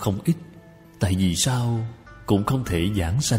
không ít. Tại vì sao cũng không thể giảng sanh.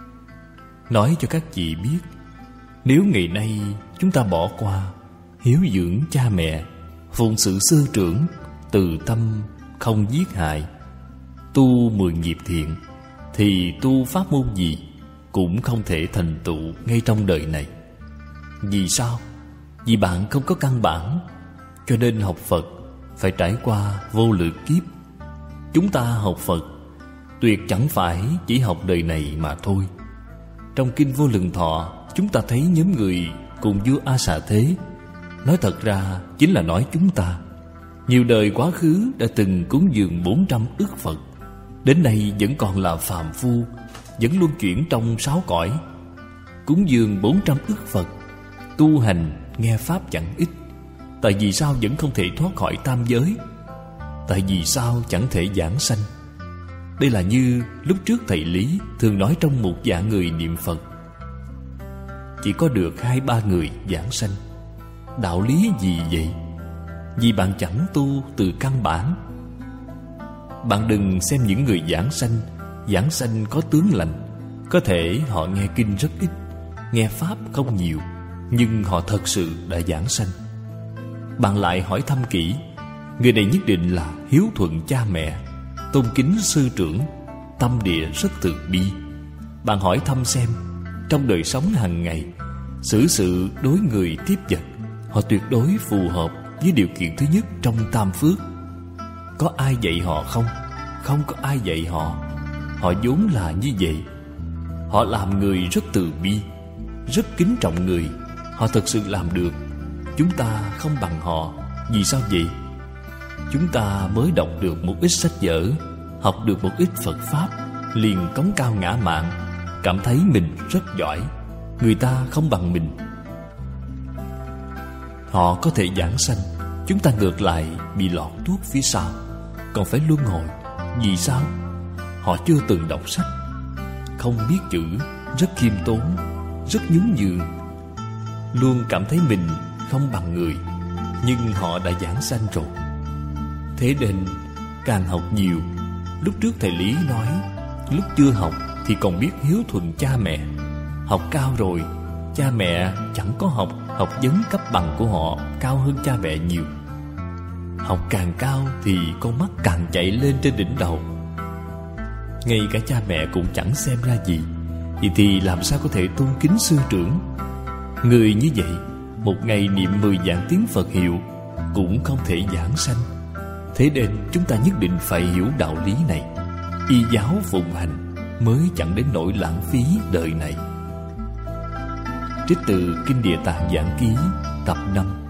Nói cho các chị biết, nếu ngày nay chúng ta bỏ qua hiếu dưỡng cha mẹ, phụng sự sư trưởng, từ tâm không giết hại, tu 10 nghiệp thiện, thì tu pháp môn gì cũng không thể thành tựu ngay trong đời này. Vì sao? Vì bạn không có căn bản. Cho nên học Phật phải trải qua vô lượng kiếp. Chúng ta học Phật tuyệt chẳng phải chỉ học đời này mà thôi. Trong Kinh Vô Lượng Thọ, chúng ta thấy nhóm người cùng vua A Xà Thế. Nói thật ra chính là nói chúng ta. Nhiều đời quá khứ đã từng cúng dường 400 ức Phật, đến nay vẫn còn là phàm phu, vẫn luân chuyển trong 6 cõi. Cúng dường 400 ức Phật, tu hành nghe pháp chẳng ít. Tại vì sao vẫn không thể thoát khỏi tam giới? Tại vì sao chẳng thể giảng sanh? Đây là như lúc trước thầy Lý thường nói trong một dạng người niệm Phật, chỉ có được 2-3 người giảng sanh. Đạo lý gì vậy? Vì bạn chẳng tu từ căn bản. Bạn đừng xem những người giảng sanh có tướng lành. Có thể họ nghe kinh rất ít, nghe pháp không nhiều, nhưng họ thật sự đã giảng sanh. Bạn lại hỏi thăm kỹ, người này nhất định là hiếu thuận cha mẹ, tôn kính sư trưởng, tâm địa rất từ bi. Bạn hỏi thăm xem, trong đời sống hàng ngày, xử sự đối người tiếp vật, họ tuyệt đối phù hợp với điều kiện thứ nhất trong tam phước. Có ai dạy họ không? Không có ai dạy họ. Họ vốn là như vậy. Họ làm người rất từ bi, rất kính trọng người. Họ thật sự làm được. Chúng ta không bằng họ. Vì sao vậy? Chúng ta mới đọc được một ít sách vở, học được một ít Phật Pháp, liền cống cao ngã mạn, cảm thấy mình rất giỏi. Người ta không bằng mình. Họ có thể giảng sanh, chúng ta ngược lại bị lọt tuốt phía sau, còn phải luân hồi. Vì sao? Họ chưa từng đọc sách, không biết chữ, rất khiêm tốn, rất nhún nhường, luôn cảm thấy mình không bằng người. Nhưng họ đã giảng sanh rồi. Thế nên càng học nhiều. Lúc trước thầy Lý nói, lúc chưa học thì còn biết hiếu thuận cha mẹ. Học cao rồi, cha mẹ chẳng có học vấn cấp bằng của họ cao hơn cha mẹ nhiều. Học càng cao thì con mắt càng chạy lên trên đỉnh đầu. Ngay cả cha mẹ cũng chẳng xem ra gì. Vậy thì làm sao có thể tôn kính sư trưởng? Người như vậy, một ngày niệm 10 vạn tiếng Phật hiệu cũng không thể giảng sanh. Thế nên chúng ta nhất định phải hiểu đạo lý này. Y giáo phụng hành mới chẳng đến nỗi lãng phí đời này. Trích từ Kinh Địa Tạng Giảng Ký tập 5.